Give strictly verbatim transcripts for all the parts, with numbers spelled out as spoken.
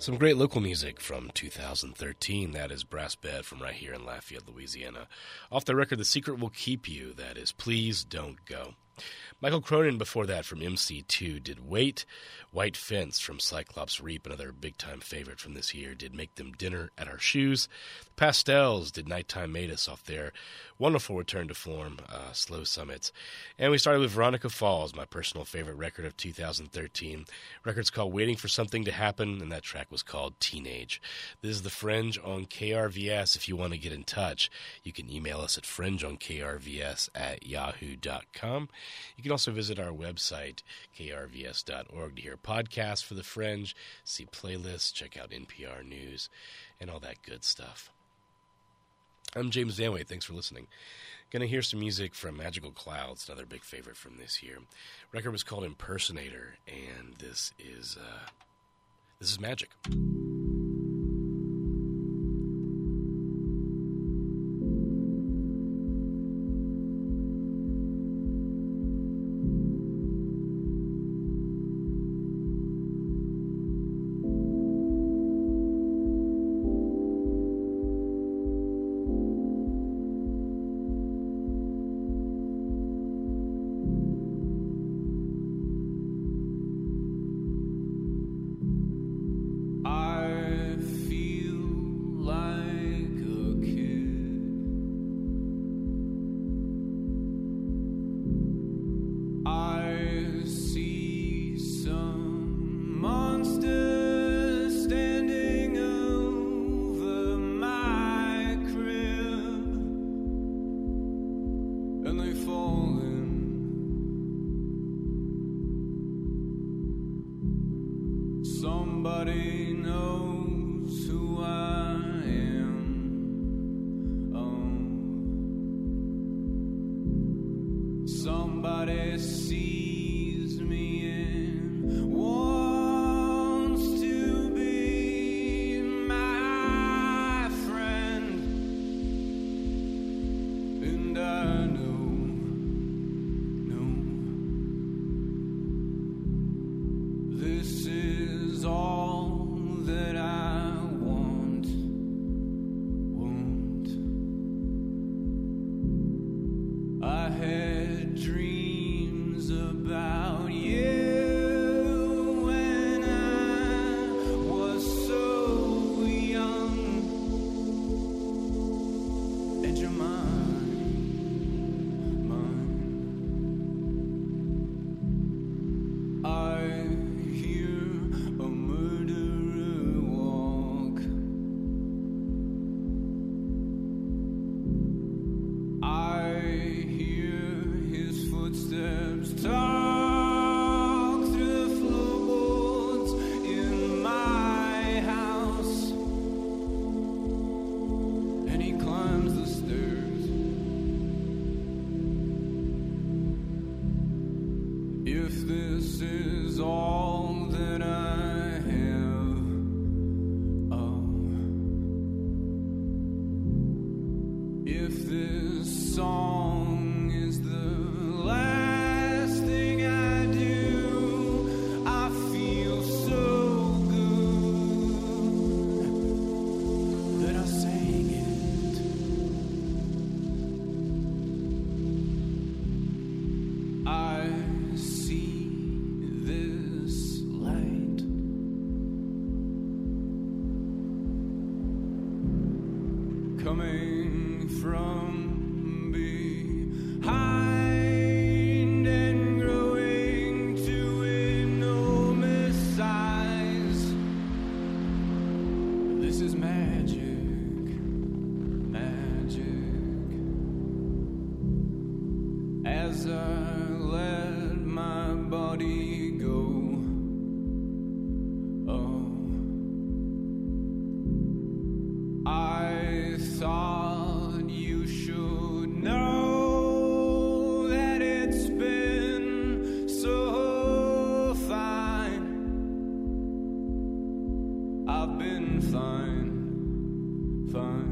Some great local music from two thousand thirteen. That is Brass Bed from right here in Lafayette, Louisiana. Off the record, The Secret Will Keep You. That is Please Don't Go. Michael Cronin before that from M C two did Wait. White Fence from Cyclops Reap, another big-time favorite from this year, did Make Them Dinner at Our Shoes. The Pastels did Nighttime Made Us off their wonderful return to form, uh, Slow Summits. And we started with Veronica Falls, my personal favorite record of two thousand thirteen. Record's called Waiting for Something to Happen, and that track was called Teenage. This is The Fringe on K R V S. If you want to get in touch, you can email us at fringeonkrvs at yahoo dot com. You can also visit our website, k r v s dot org, to hear podcasts for The Fringe, see playlists, check out N P R News, and all that good stuff. I'm James Danway. Thanks for listening. Going to hear some music from Magical Clouds, another big favorite from this year. The record was called Impersonator, and this is uh, this is Magic.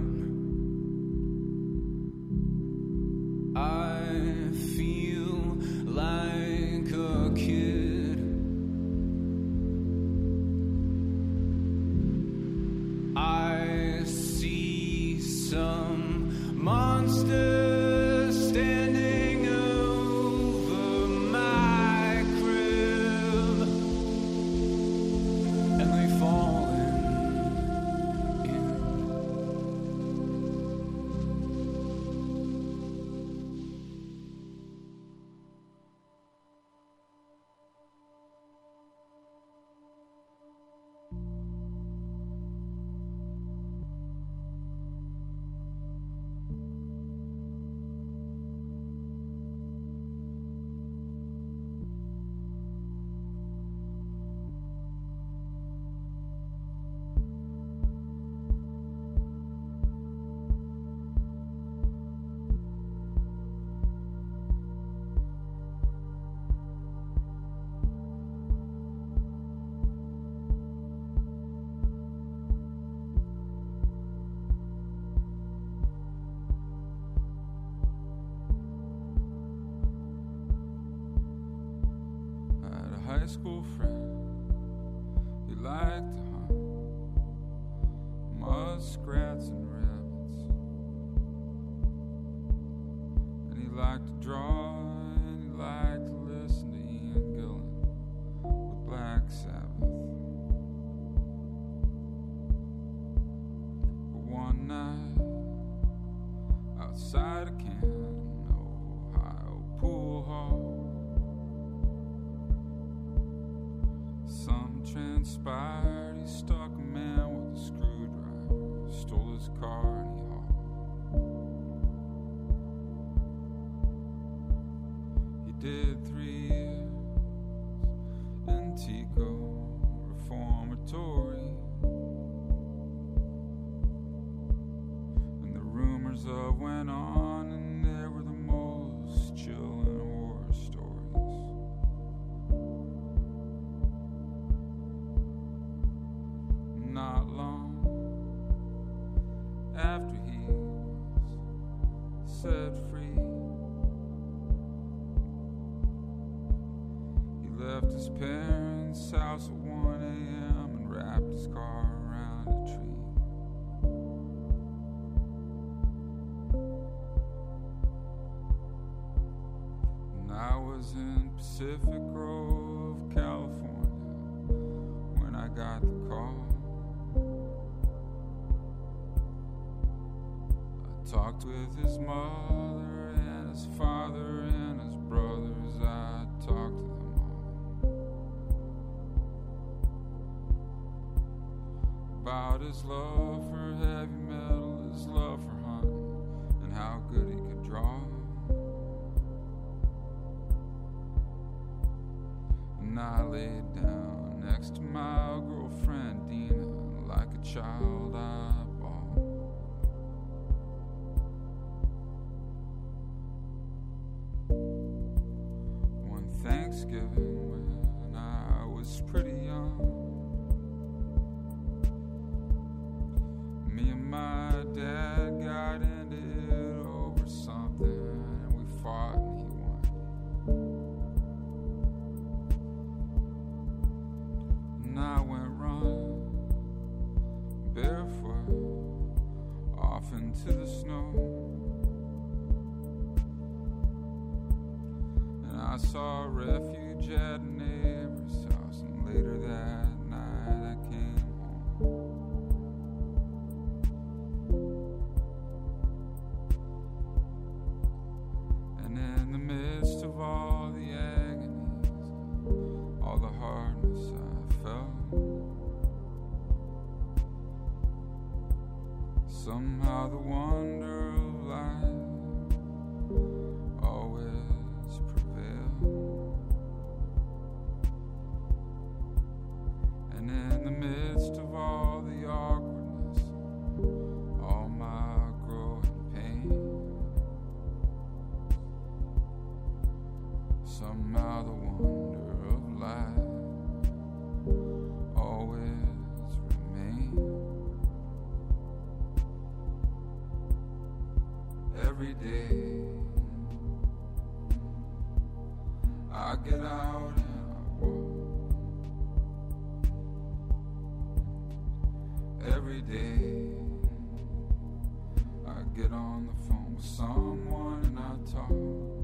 I feel High school friend, he liked to hunt muskrats and rabbits, and he liked to draw, and he liked to listen to Ian Gillan with Black Sabbath. But one night, outside of Canton, Ohio pool hall, something transpired. He stuck a man with a screwdriver, stole his car, and he hauled. He did three years in Tico Reformatory, and the rumors of went on, and they were the most chilling war stories. Not long after he's set free, he left his parents' house at one a.m. and wrapped his car around a tree. And I was in Pacific Grove, California, when I got the call. Talked with his mother and his father and his brothers. I talked to them all about his love for heavy metal, his love for hunting, and how good he could draw. And I laid down next to my girlfriend Dina, like a child I Thanksgiving when I was pretty young, me and my dad got into it over something, and we fought and he won. And I went running barefoot off into the snow. I saw a refuge at a neighbor's house, and later that night I came home. And in the midst of all the agonies, all the hardness I felt, somehow the wonder of life always and in the midst of all the awkwardness, all my growing pain, somehow the wonder of life always remains. Every day I get out and I walk. Every day I get on the phone with with someone and I talk.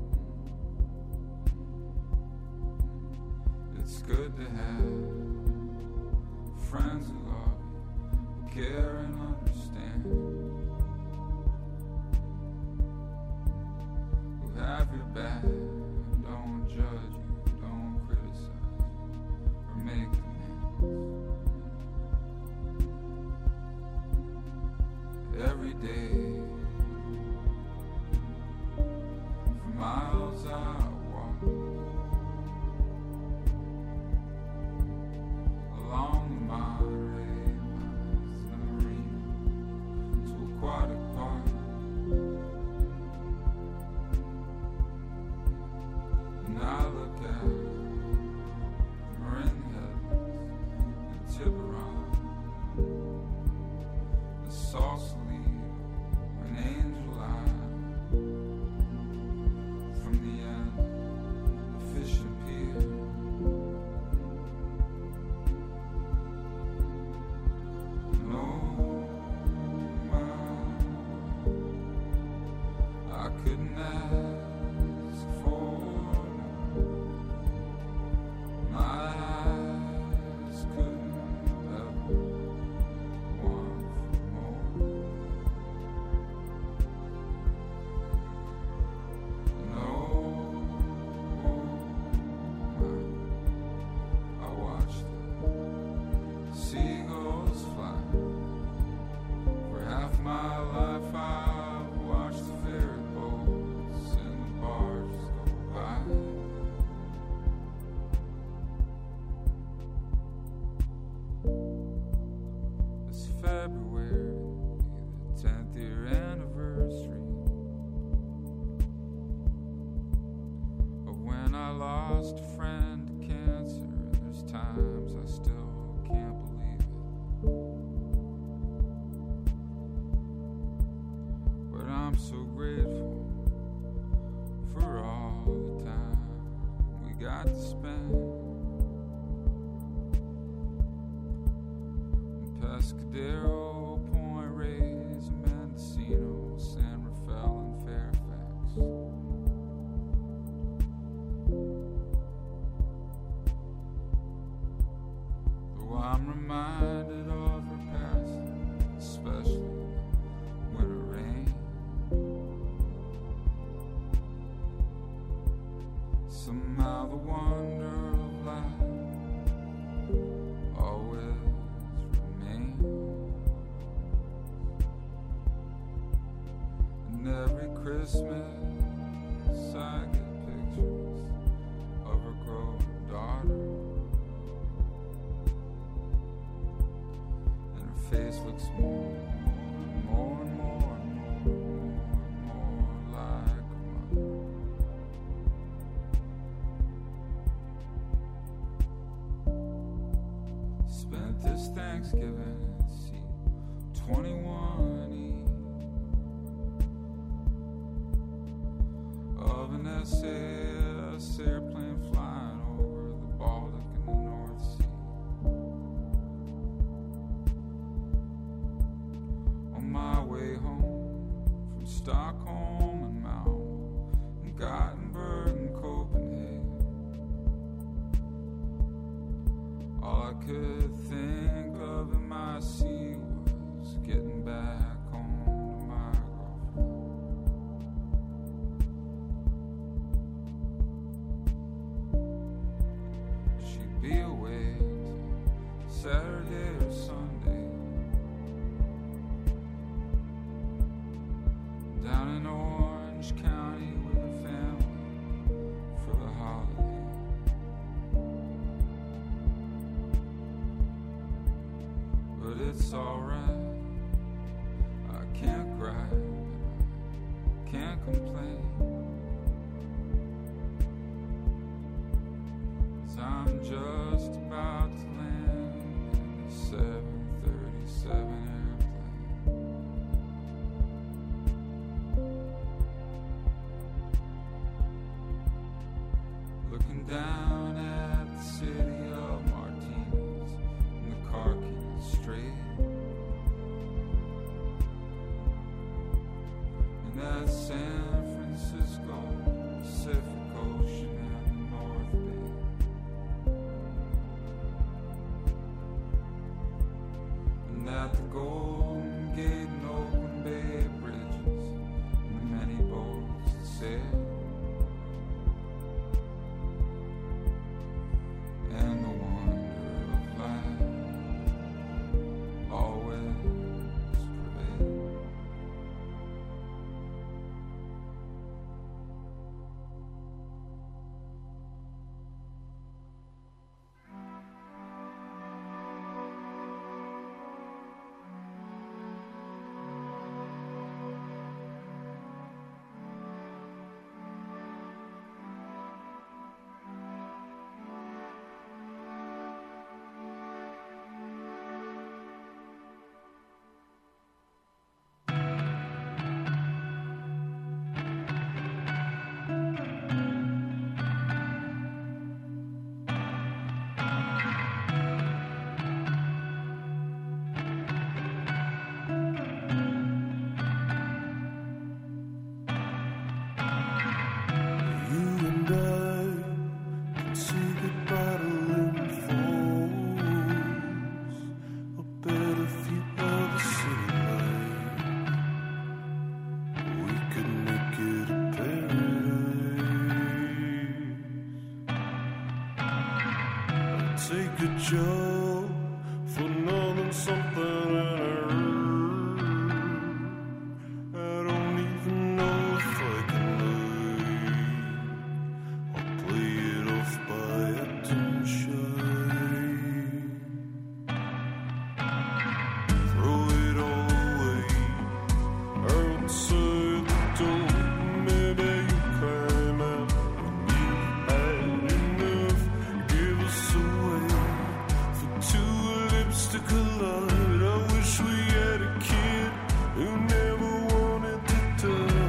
It's good to have friends who love you, who care and understand, who have your back, don't judge you, don't criticize you, or make demands. Every day, for miles I walk along the Monterey Pines and Marina to Aquatic Park. And I look at the Marin Headlands and Tiburon, the Sausalito, an Angel Island, from the end, the fishing pier. No, I couldn't ask for more. My eyes couldn't ever want for more. No, I watched the seagulls fly. For half my life I've watched the ferry boats and the barges go by. It's February, the tenth year anniversary of when I lost a friend to cancer, and there's times I still can't believe it. But I'm so grateful for all the time we got to spend in Pescadero, Point Reyes, Mendocino, San Rafael, and Fairfax. Though I'm reminded of her passing, especially winter rain. Somehow the wonder of life always remains. And every Christmas I get pictures of her growing daughter, and her face looks more and more and more and more and more and more like her mother. Spent this Thanksgiving at C twenty-one E of an S A S airplane flying over the Baltic and the North Sea. On my way home from Stockholm and Malmo and Gothenburg and Copenhagen, all I could think of in my sea was getting back home to my girlfriend. She'd be away till Saturday or Sunday, down in Orange County with her family for the holiday. But it's alright, I can't cry, can't complain, 'cause I'm just about to land in the seven thirty-seven airplane. Looking down at the city of Martinez and the Carquinez Strait, and that same job for nothing, something and I don't even know if I can lie. I'll play it off by acting shy. Throw it all away outside the door. Maybe you climb out when you had enough. Give us away for two lips to collide. I wish we had a kid who never wanted to die.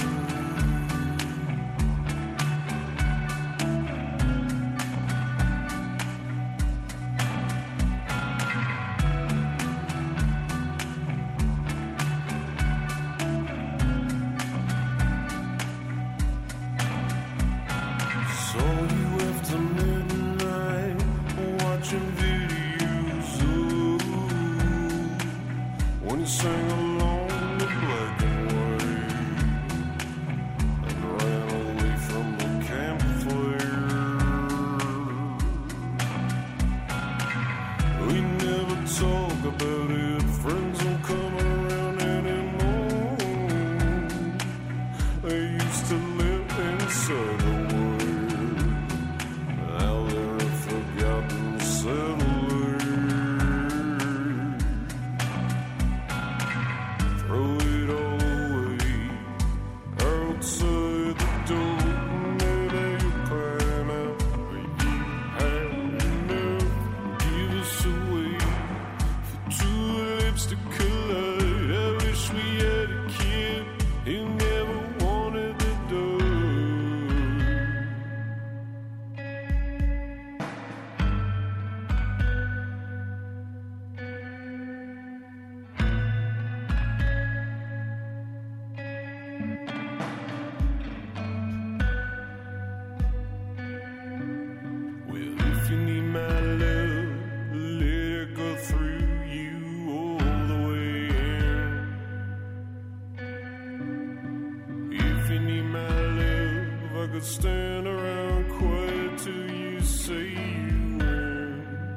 Saw you after midnight, watching videos. Ooh, when you sang along the black and white, and ran away from the campfire. We never talk about it. Friends don't come around anymore. They used to live inside the world. Now they're a forgotten settler. Throw it all away outside the door. Maybe you climb out when you had enough. Give us away for two lips to collide. I wish we had a kid who never wanted to die. Well, if you need my love, let it go through you all the way in. If you need my love, I could stand around quiet till you say you win.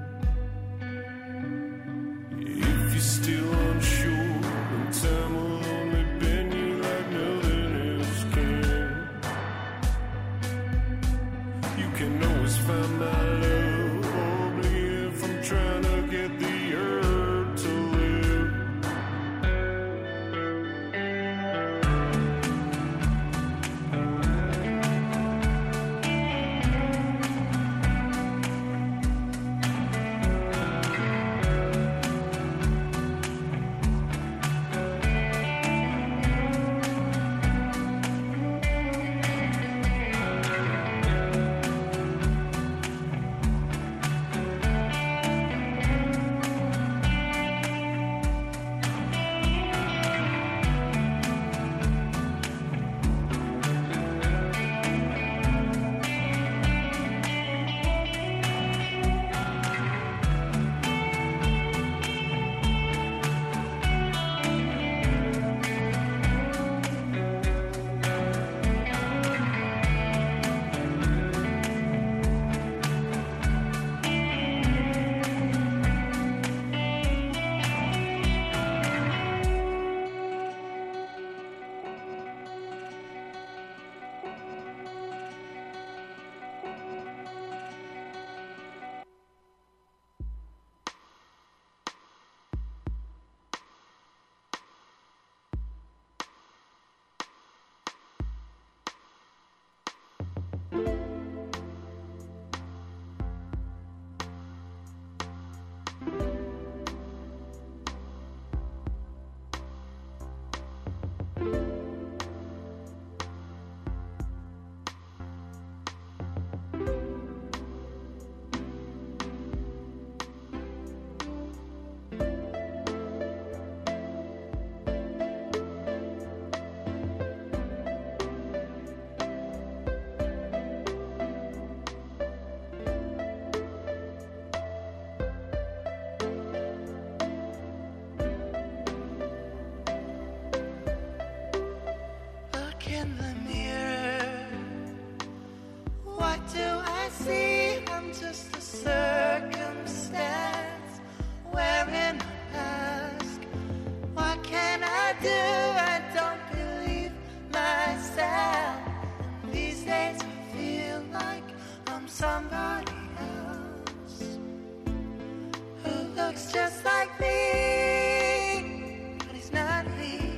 If you're still unsure, then time will only bend you like nothing else can. You can always find my love, only if I'm trying to get the urge to live. What do I see? I'm just a circumstance. somebody else who looks just like me, but he's not me.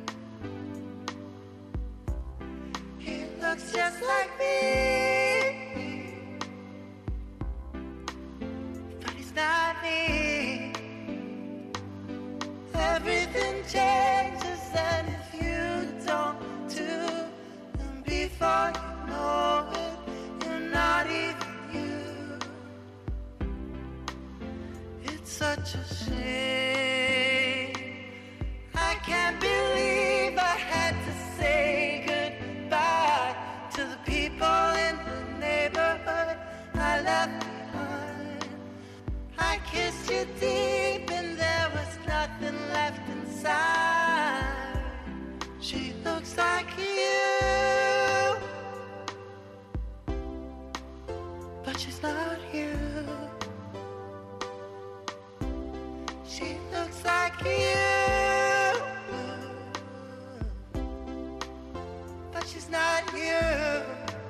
He looks just like me, but he's not me. Everything changes, and if you don't do them before you know it, you're not even you. It's such a shame. I can't believe I had to say goodbye to the people in the neighborhood I left behind. I kissed you deep and there was nothing left inside. She looks like you, but she's not you. She looks like you, but she's not you.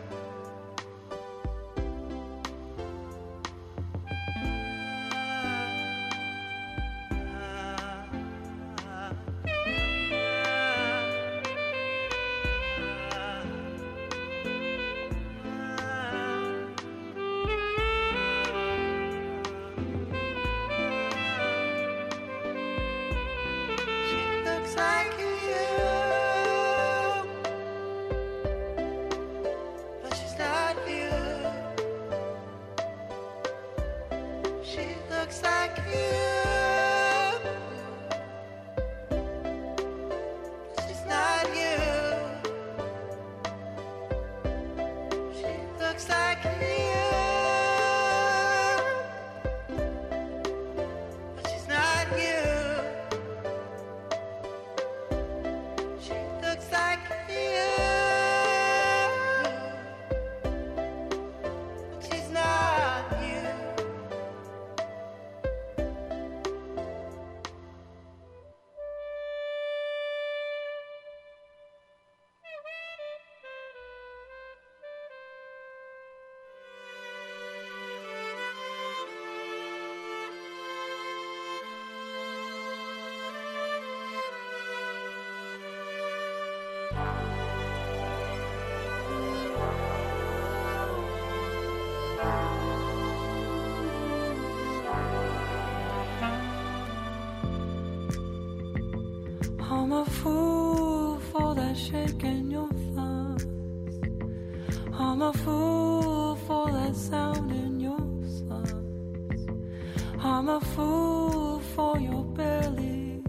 I'm a fool for that shake in your thighs. I'm a fool for that sound in your sighs. I'm a fool for your belly.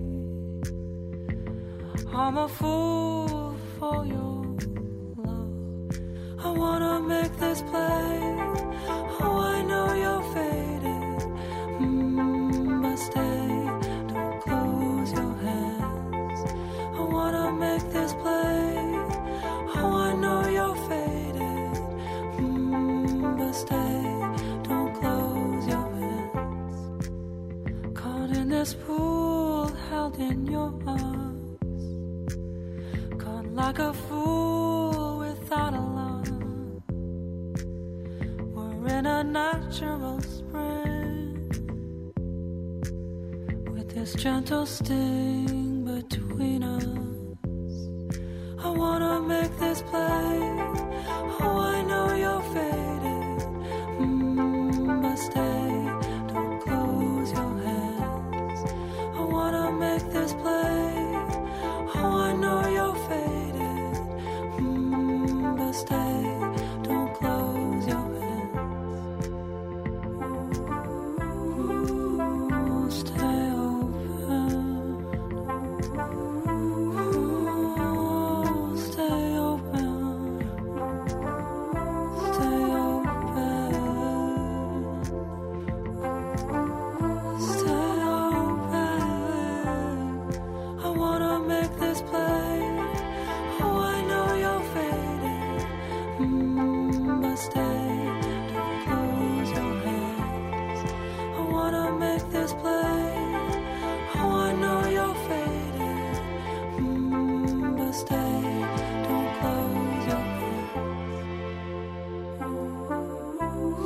I'm a fool for your love. I wanna make this play. Oh, I know you're faded, mm, but stay. Don't close your hands. I wanna make this play. Oh, I know you're faded, mm, but stay. Don't close your hands. Caught in this pool, held in your arms. Caught like a fool without a line. We're in a natural spring with this gentle sting between us. I wanna make this play. Oh, I know you're faded, mm, but stay. Don't close your hands. I wanna make this play. Oh, I know you're faded, mm, but stay. Don't close your hands. Ooh, stay open. Ooh, stay open. Stay open. Stay open. I wanna make this play. Oh, I know you're faded, mm, but stay. Don't close your hands. I wanna make this play. Oh, I know you're faded, mm, but stay. Don't close your hands. Ooh,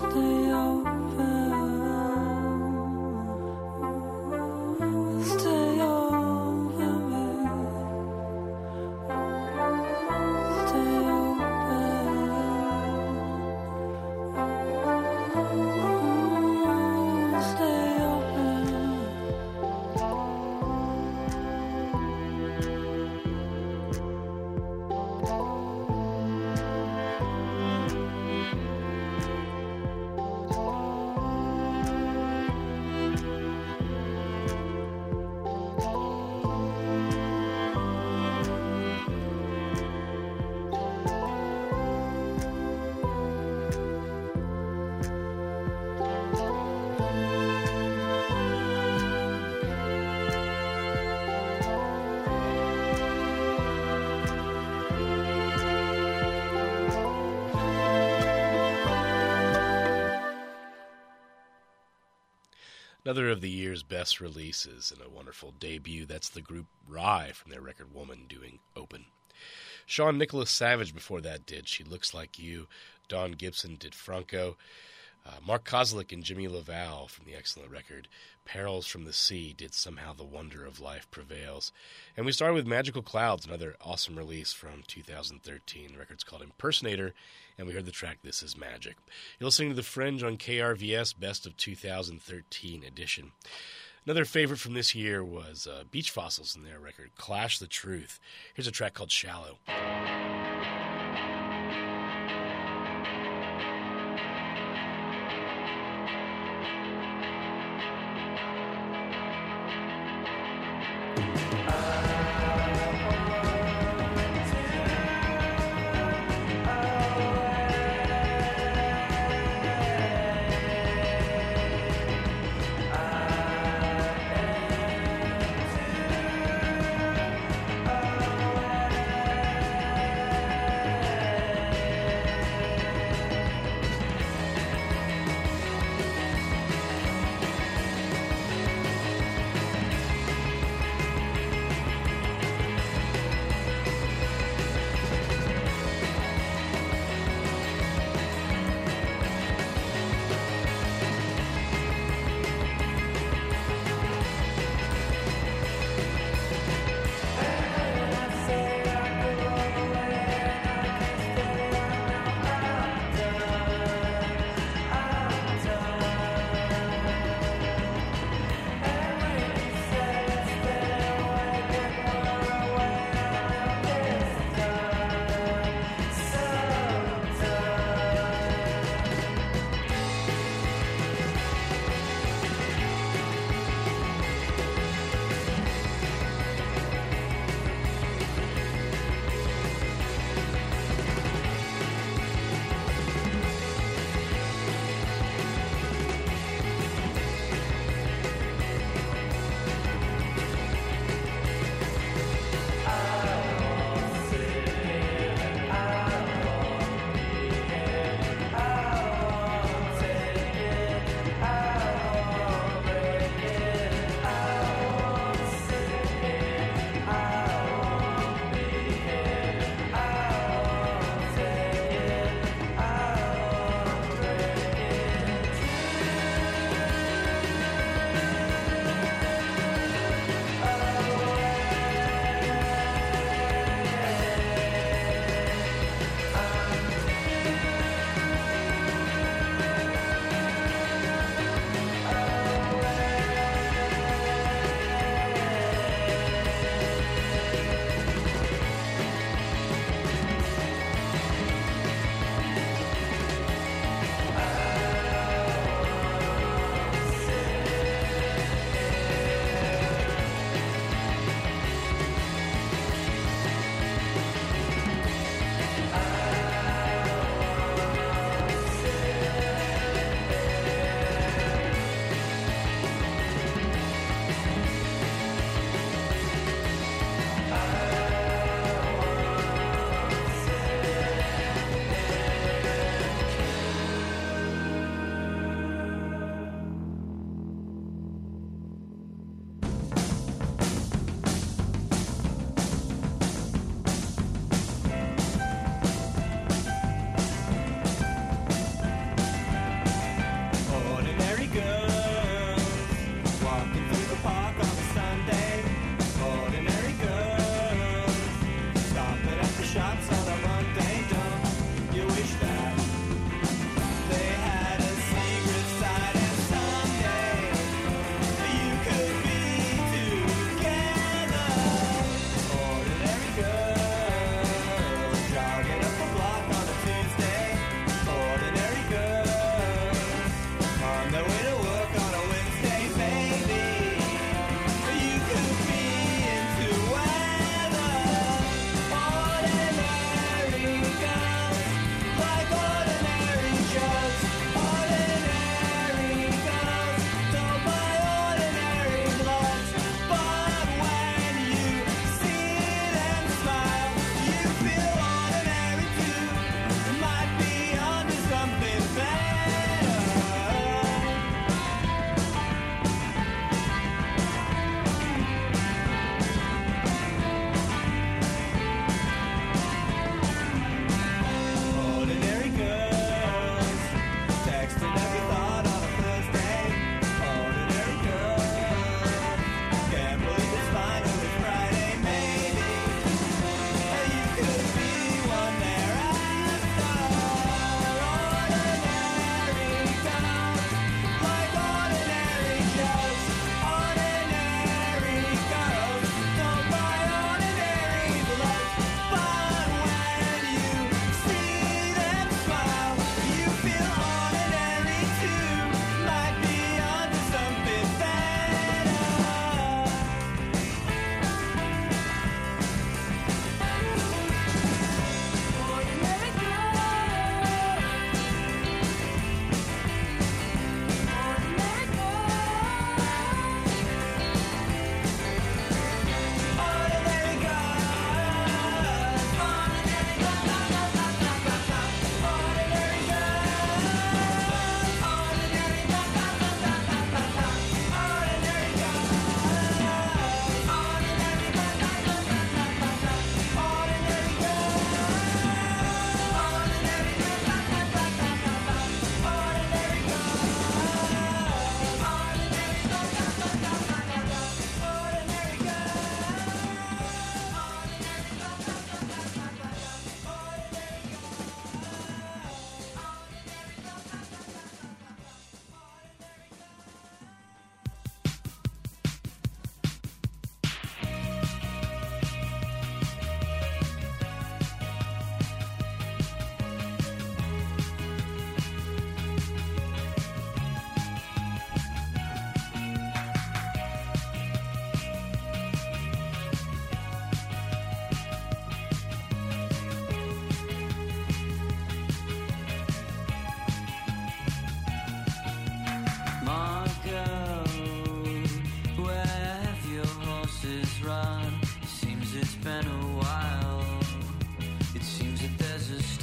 Another of the year's best releases and a wonderful debut. That's the group Rye from their record Woman doing Open. Sean Nicholas Savage before that did She Looks Like You. Don Gibson did Franco. Uh, Mark Kozlik and Jimmy LaValle from the excellent record Perils from the Sea did Somehow the Wonder of Life Prevails. And we started with Magical Clouds, another awesome release from two thousand thirteen. The record's called Impersonator, and we heard the track This Is Magic. You're listening to The Fringe on K R V S Best of two thousand thirteen edition. Another favorite from this year was uh, Beach Fossils and their record Clash the Truth. Here's a track called Shallow. I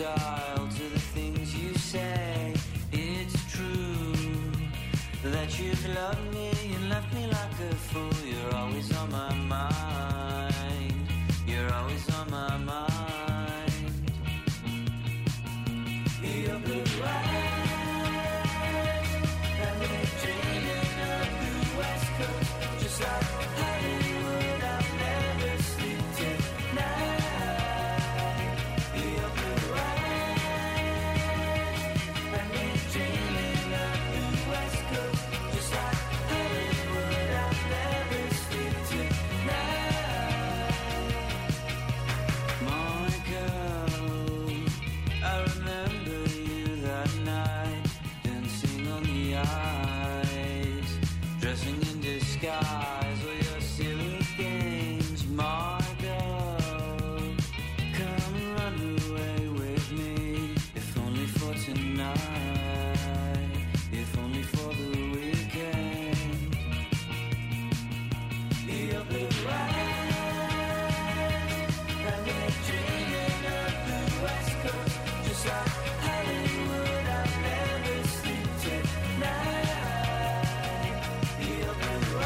style to the things you say. It's true that you've loved me and left me like a fool. You're always on my mind. You're always on my mind. Your blue eyes have me dreaming of the West Coast, just like Hollywood. I'll never sleep tonight. Your blue eyes have me dreaming of the West Coast, just like Hollywood. I'll never sleep tonight. Monica, I remember you that night, dancing on the ice, dressing in disguise with your silly games. Margot, come run away with me, if only for tonight, if only for the weekend. Your blue eyes have me dreaming of the West Coast, just like Hollywood. I'll never sleep tonight. Your blue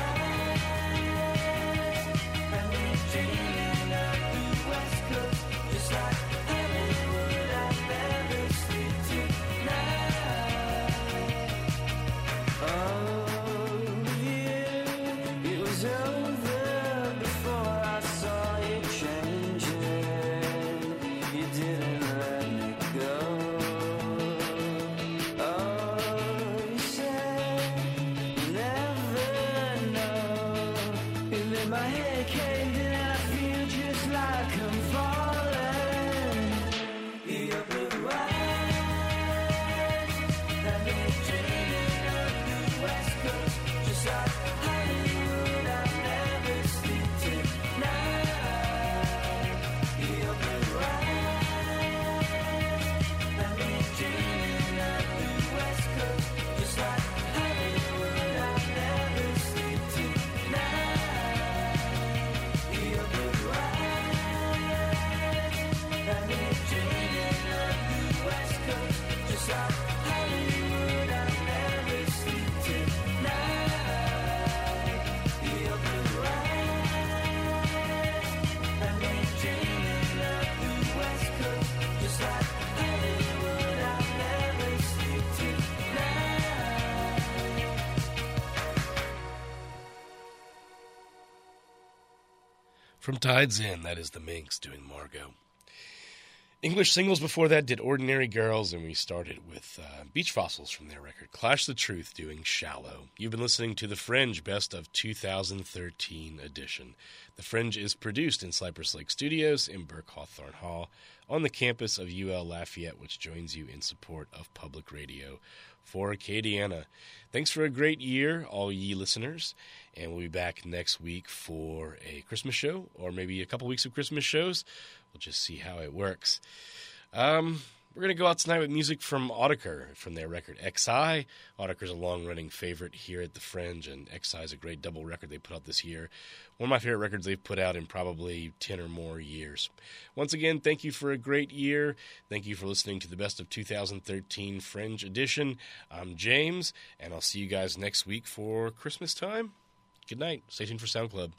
eyes have me dreaming of the West Coast, just like Hollywood. I'll never sleep tonight. Oh, you, it was over before I saw you changing. You didn't let me go. Oh, you said you never know. You made my head cave in and I feel just like I'm falling. Your blue eyes have me dreaming of the West Coast, just like Hollywood. I'll never sleep tonight. Your blue eyes have me dreaming of the West Coast, just like Hollywood. I'll never sleep tonight. Your blue eyes have me dreaming of the West Coast, just like Hollywood. I'll never sleep tonight. Your blue eyes have me dreaming of the West Coast, just like Hollywood. I'll never sleep tonight. From Tides In, that is the Minx doing Margot. English singles before that did Ordinary Girls, and we started with uh, Beach Fossils from their record Clash the Truth doing Shallow. You've been listening to The Fringe Best of two thousand thirteen edition. The Fringe is produced in Cypress Lake Studios in Burke Hawthorne Hall on the campus of U L Lafayette, which joins you in support of public radio for Acadiana. Thanks for a great year, all ye listeners, and we'll be back next week for a Christmas show, or maybe a couple weeks of Christmas shows. We'll just see how it works. Um, we're going to go out tonight with music from Autechre, from their record X I. Autechre's a long-running favorite here at the Fringe, and X I is a great double record they put out this year. One of my favorite records they've put out in probably ten or more years. Once again, thank you for a great year. Thank you for listening to the Best of two thousand thirteen Fringe edition. I'm James, and I'll see you guys next week for Christmas time. Good night. Stay tuned for Sound Club.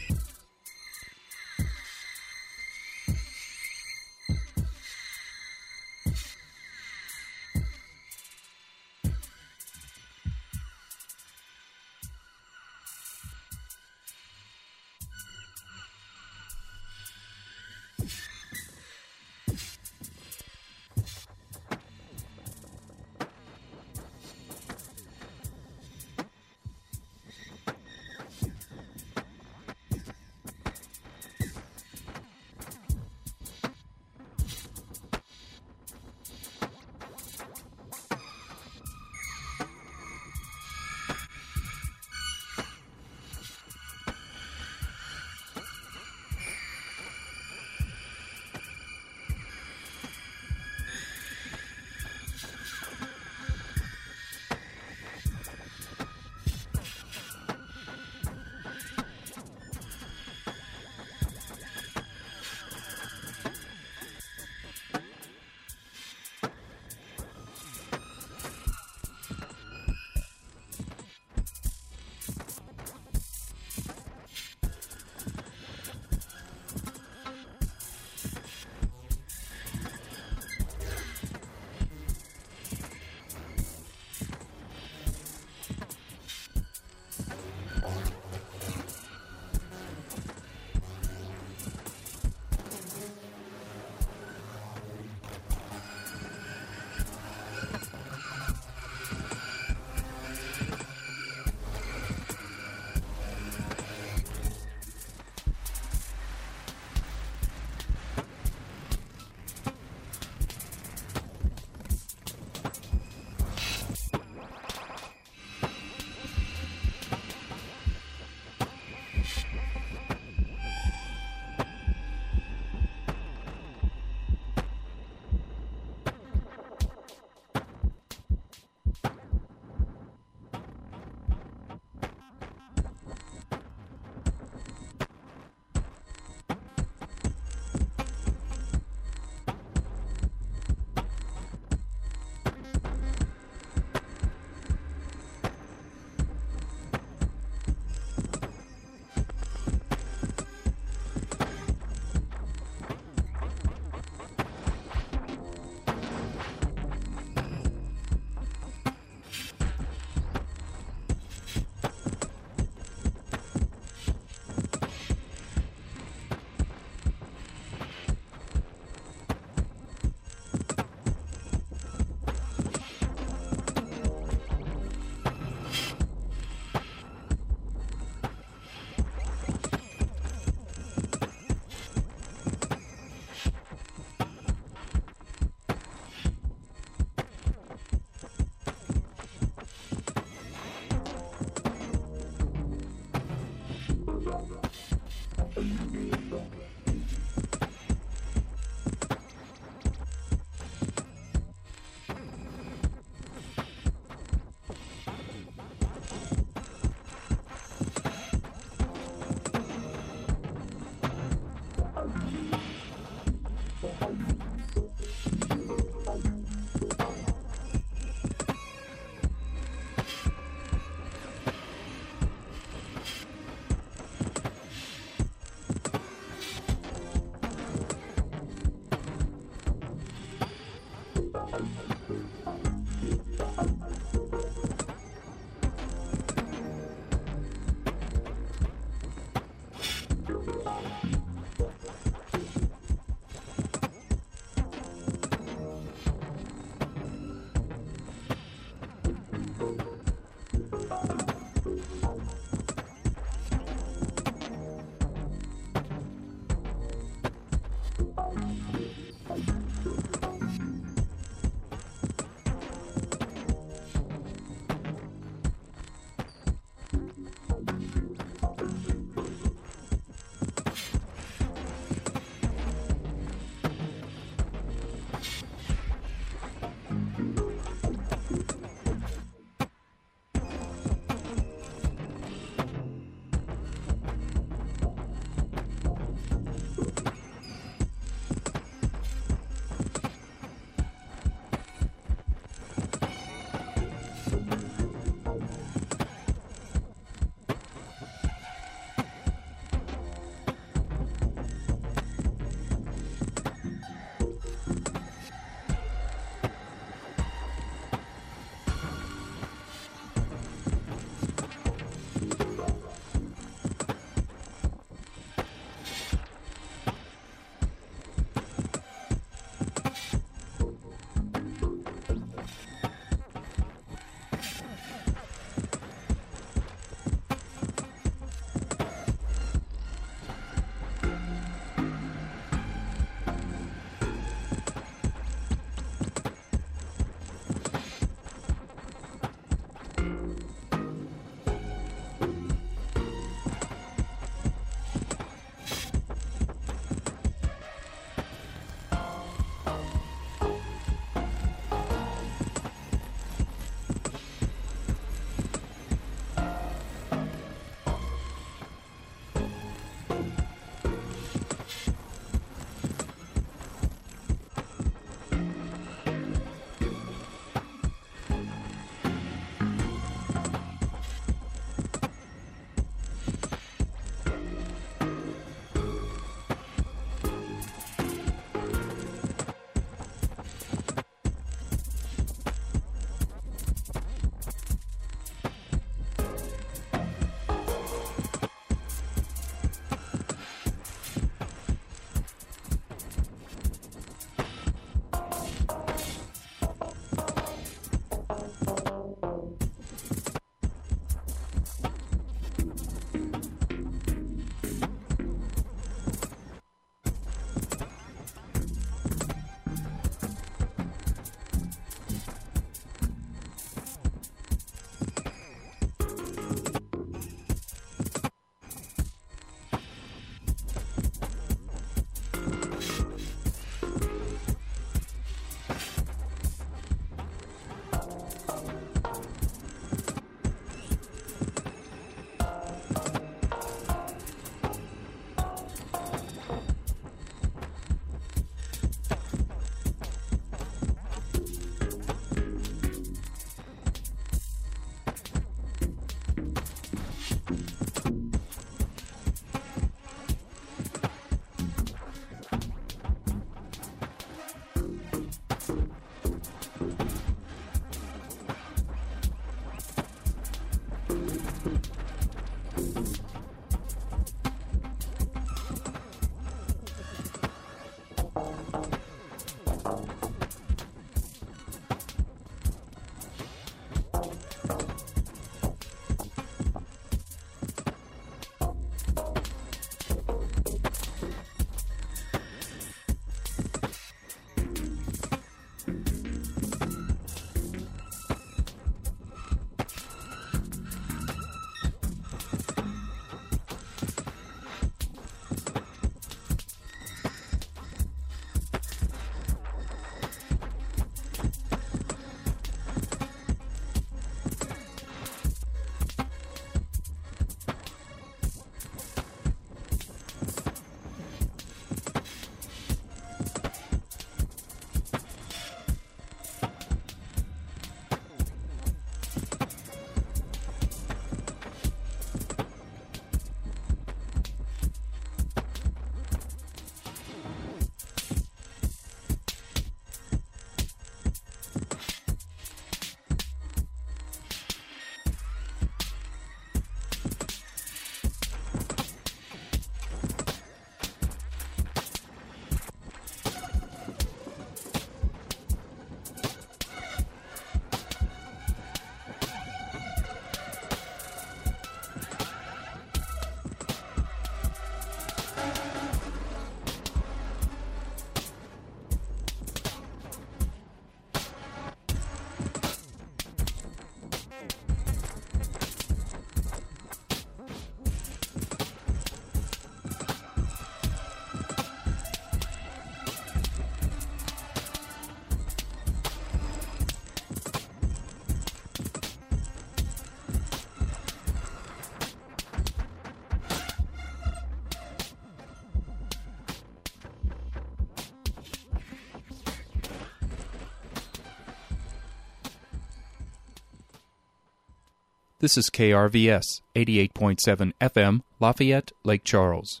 This is K R V S, eighty-eight point seven F M, Lafayette, Lake Charles.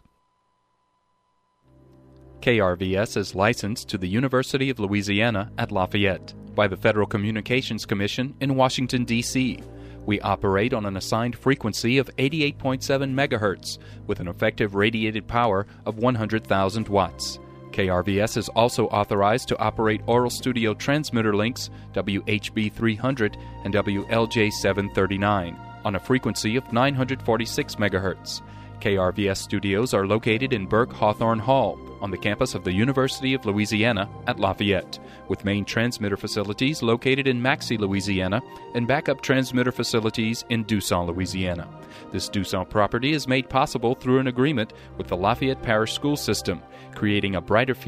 K R V S is licensed to the University of Louisiana at Lafayette by the Federal Communications Commission in Washington, D C We operate on an assigned frequency of eighty-eight point seven megahertz with an effective radiated power of one hundred thousand watts. K R V S is also authorized to operate Oral Studio transmitter links W H B three hundred and W L J seven thirty-nine on a frequency of nine hundred forty-six megahertz. K R V S studios are located in Burke Hawthorne Hall on the campus of the University of Louisiana at Lafayette, with main transmitter facilities located in Maxey, Louisiana, and backup transmitter facilities in Dusson, Louisiana. This Dusson property is made possible through an agreement with the Lafayette Parish School System, creating a brighter future